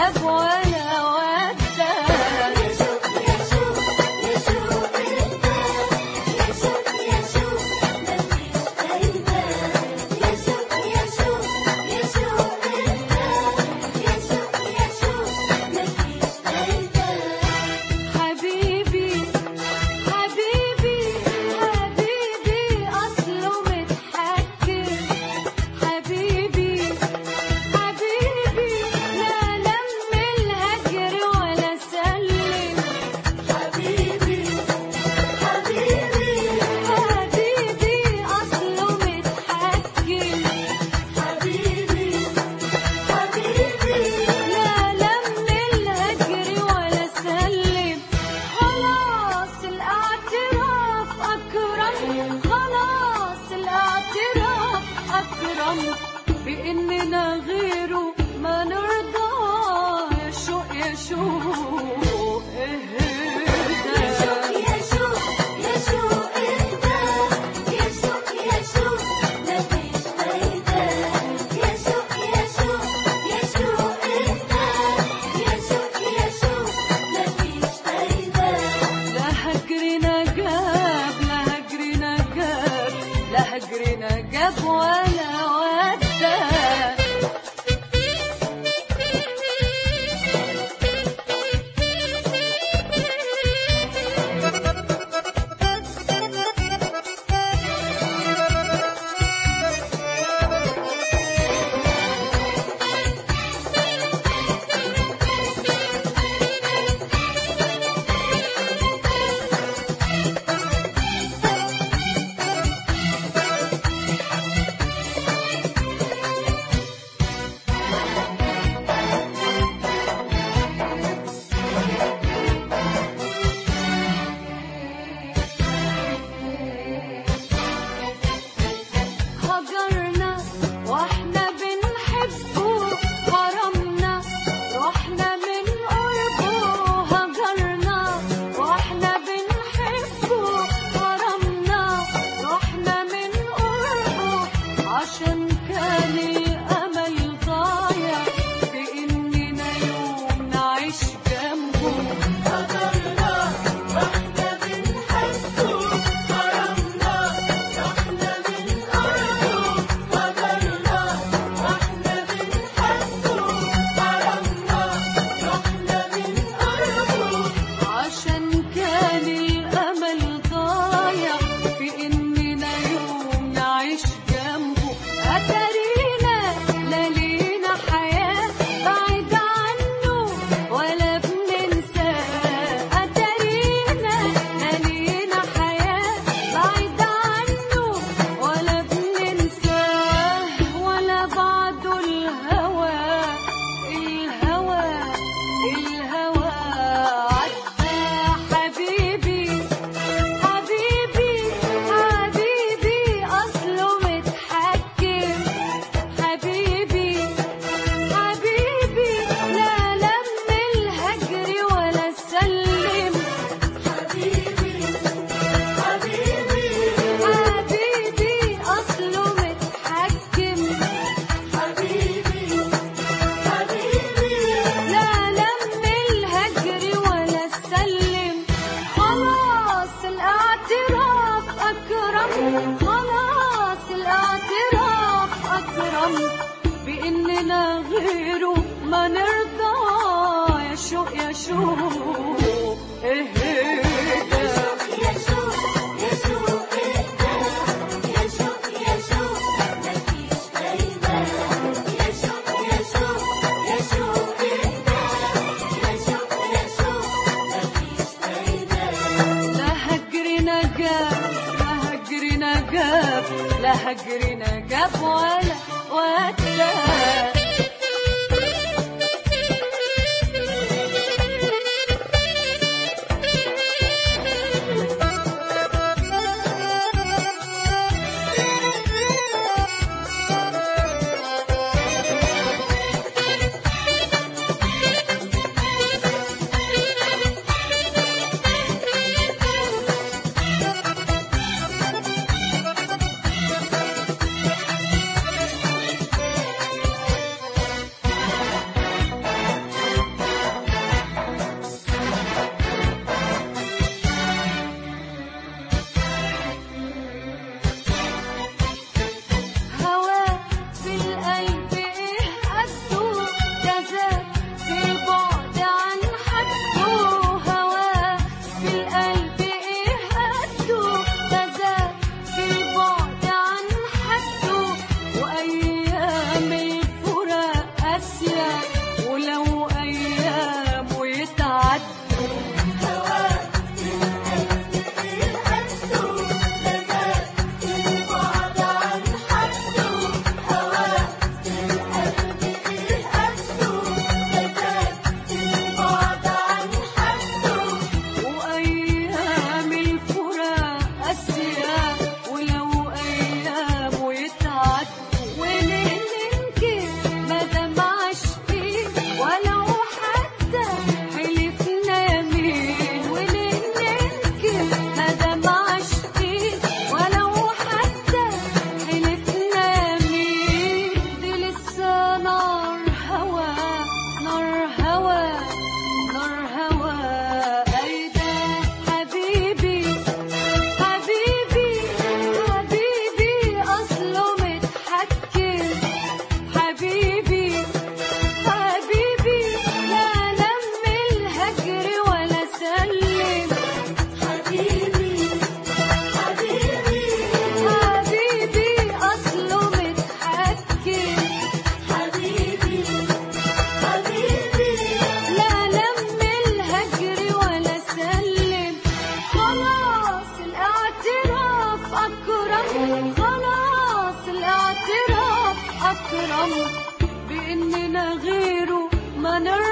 جاب ولا ودى. يا شوق يا شوق يا شوق انت، يا شوق يا شوق مفيش فايدة. يا شوق يا شوق يا شوق انت، يا شوق يا شوق مفيش فايدة. حبيبي حبيبي حبيبي أصله متحكم. حبيبي حبيبي لا لم الهجر ولا سلم. حبيبي حبيبي حبيبي أصله متحكم. حبيبي حبيبي لا لم الهجر ولا سلم. خلاص الاعتراف أكرم، خلاص الاعتراف أكرم، بإننا غيره ما نرضى. يا شوق يا شوق اهدى. يا شوق يا شوق يا شوق انت، يا شوق يا شوق مفيش فايدة. يا شوق يا شوق يا شوق انت، يا شوق يا شوق مفيش فايدة. لا هجرنا جاب، لا هجرنا جاب، لا هجرنا جاب ولا ودى. هجرنا واحنا بنحبه، حرمنا رحنا من قربه. هجرنا واحنا بنحبه، حرمنا رحنا من قربه. عشان كان الأمل ضايع بإننا يوم نعيش جنبه. هجرنا واحنا بنحبه، حرمنا رحنا من قربه. هجرنا واحنا بنحبه، حرمنا رحنا من قربه. عشان كان الأمل ضايع في إننا يوم نعيش جنبه. أتارينا لا لينا حياة بعيد عنه ولا بننساه. أتارينا لا لينا حياة بعيد عنه ولا بننساه. ولا بعد الهوى الهوى الهوى عدى. حبيبي حبيبي حبيبي أصله متحكم. حبيبي حبيبي لا لم الهجر ولا سلم. حبيبي حبيبي حبيبي أصله متحكم. حبيبي حبيبي لا لم الهجر ولا سلم. خلاص الاعتراف أكرم، خلاص الاعتراف أكرم، بإننا غيره ما نرضى. يا شوق يا شوق اهدى. يا شوق يا شوق انت، يا شوق يا شوق مفيش فايدة. يا شوق يا شوق يا شوق انت، يا شوق يا شوق مفيش فايدة. لا هجرنا جاب، لا هجرنا جاب، لا هجرنا جاب ولا ودى. في البعد عن حده هواه في القلب ايه قده مازال في البعد عن حده وايام الفراق قاسيه ولو ايامه يتعدوا هواه في القلب إيه قده مازال في البعد عن حده هواه في القلب إيه قده مازال في البعد عن حده وأيام الفراق قاسية ولو أيامه يتعدوا وليه ننكر مادام عاشقين ولو حتى حلفنا يمين وليه ننكر مادام عاشقين ولو حتى حلفنا يمين دي لسه نار هوا نار هوا نار هوا أيدا حبيبي حبيبي حبيبي أصله متحكم حبيبي حبيبي لا لم الهجر ولا سلم حبيبي حبيبي حبيبي أصله متحكم حبيبي حبيبي لا لم الهجر ولا سلم خلاص الاعتراف أكرم خلاص الاعتراف أكرم بإننا غيره ما نرضى